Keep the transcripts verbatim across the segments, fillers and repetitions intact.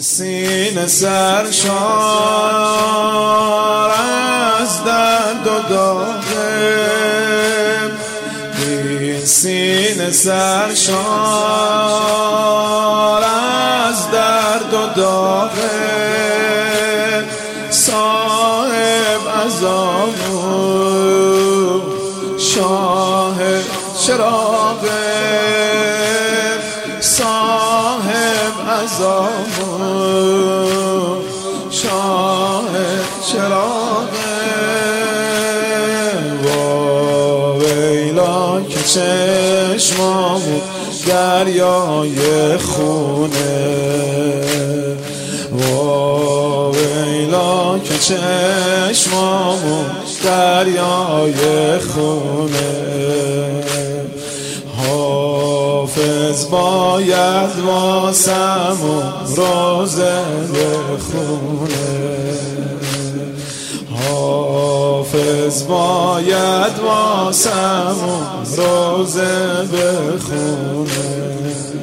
سینه سرشار از درد و داغه، این سینه سرشار از درد و داغه، صاحب عذابو شاه چراغه، صاحب عذابو شاه چراغه. وا ویلا که چشمامو دریای خونه، وا ویلا که چشمامو دریای خونه، حافظ باید واسمو روزه بخونه، حافظ باید واسمو روزه بخونه.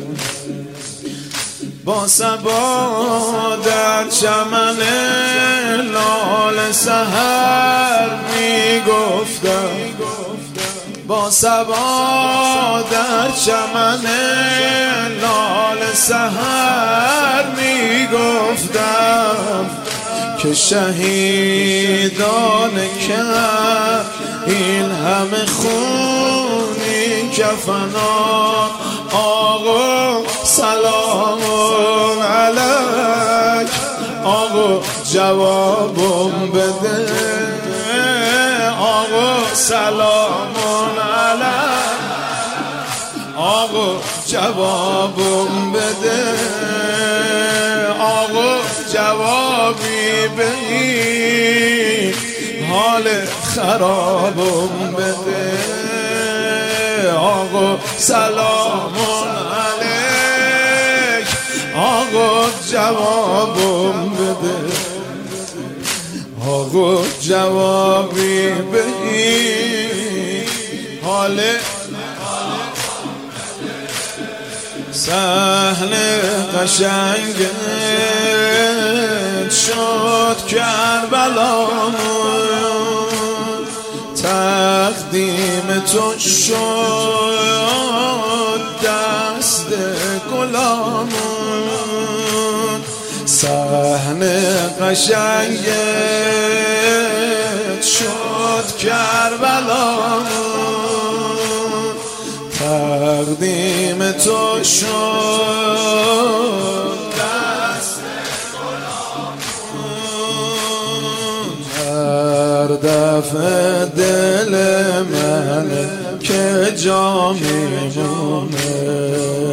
با صبا در چمن لال سحر میگفتم، با صبا در چمن لال سحر میگفتم که شهیدان که این همه خونی کفنا، آقا سلام علیک، آقا جوابم بده، آقا سلام علیک، آقا جوابم بده، آقا جوابی به این حال خرابم بده، آقا سلام علیک، آقا جوابم بده، آقا جوابی به این حال. صحن قشنگت شد کربلامون، تقدیم تو شد دست گلامون، صحن قشنگت شد کربلامون، تقدیم تو شد دست گلامون. هر دفعه دل من که جا میمونه،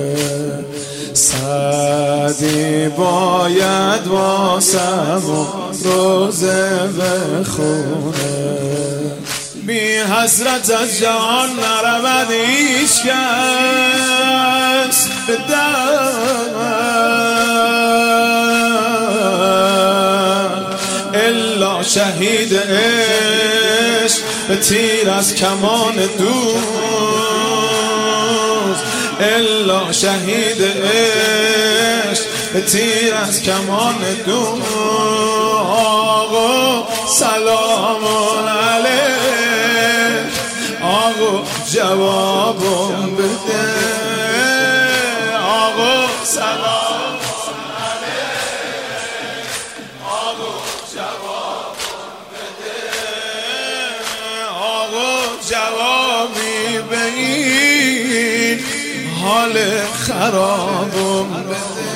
سعدی باید واسمو روزه بخونه، بی حسرت از جهان نرود هیچ کس به در، الا شهید عشق به تیر از کمان دوست، الا شهید عشق به تیر از کمان دوست. آقا سلام علیک، آقا جوابم بده، آقا سلام علیک، آقا جوابم بده، آقا جوابی به این حال خرابم بده،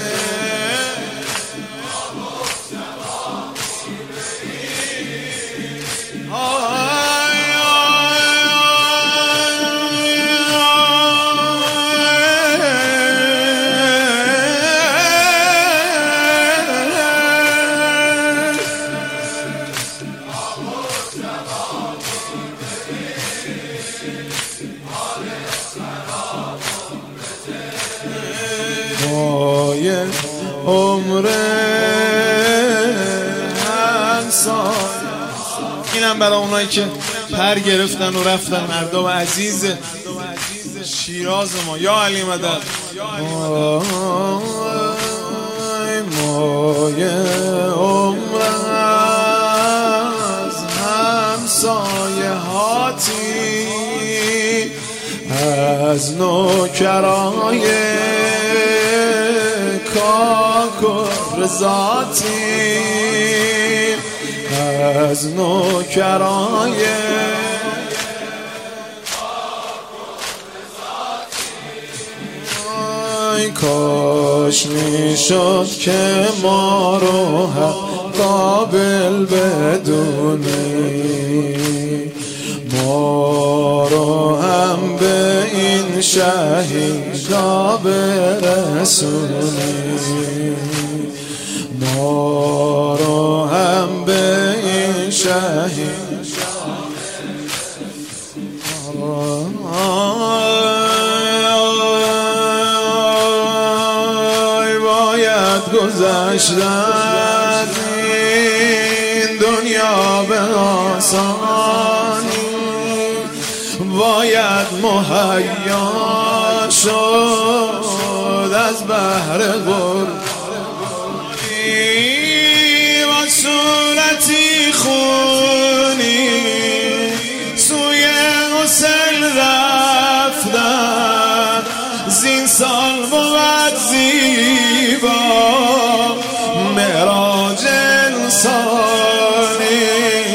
عمر انسان. اینم برای اونایی که پر گرفتن و رفتن، مردم عزیز شیراز ما. یا علی مدد. نوکرای کاک و رضاتیم، از نوکرای کاش میشد که ما رو هم قابل بدونی، ما رو هم به این شهیدا برسونی، ما رو هم به این شهیدا گذشت از این دنیا به آسانی، باید مهیا شد از بحر قربانی، با صورتی خونی سوی حسین رفتن، زین سال بود زیبا معراج انسانی،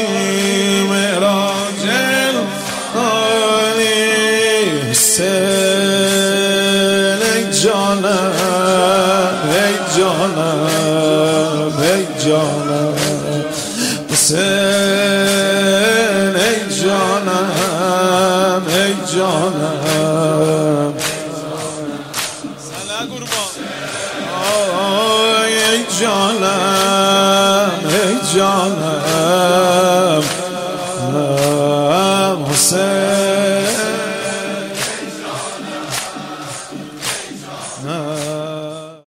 معراج انسانی. حسین ای جانم ای جانم ای جانم، حسین ای جانم ای جانم، ای جانم ای جانم حسین.